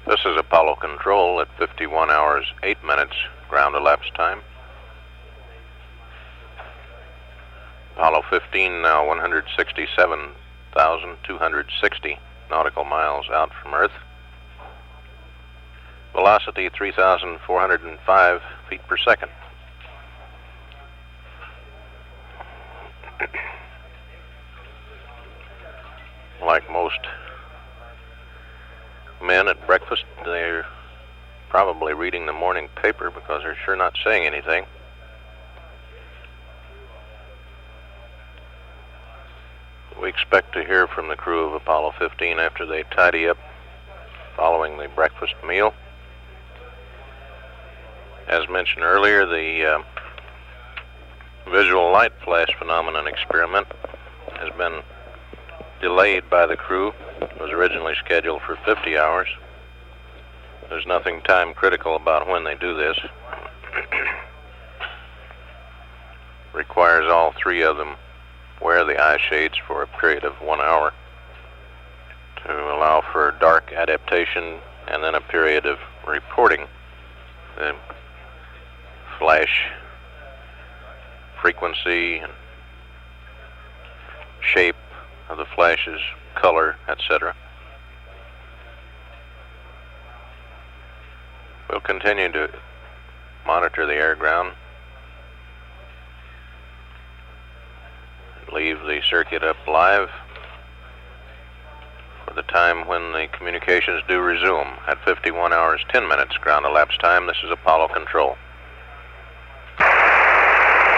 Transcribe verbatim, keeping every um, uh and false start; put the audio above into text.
This is Apollo Control at fifty-one hours, eight minutes ground elapsed time. Apollo fifteen now one hundred sixty-seven thousand two hundred sixty nautical miles out from Earth. Velocity three thousand four hundred five feet per second. Like most men at breakfast, they're probably reading the morning paper because they're sure not saying anything. We expect to hear from the crew of Apollo fifteen after they tidy up following the breakfast meal. As mentioned earlier, the uh, visual light flash phenomenon experiment has been delayed by the crew. It was originally scheduled for fifty hours. There's nothing time critical about when they do this. Requires all three of them wear the eye shades for a period of one hour to allow for dark adaptation and then a period of reporting the flash frequency and shape of the flashes, color, et cetera. We'll continue to monitor the air ground, leave the circuit up live for the time when the communications do resume at fifty-one hours, ten minutes ground elapsed time. This is Apollo Control.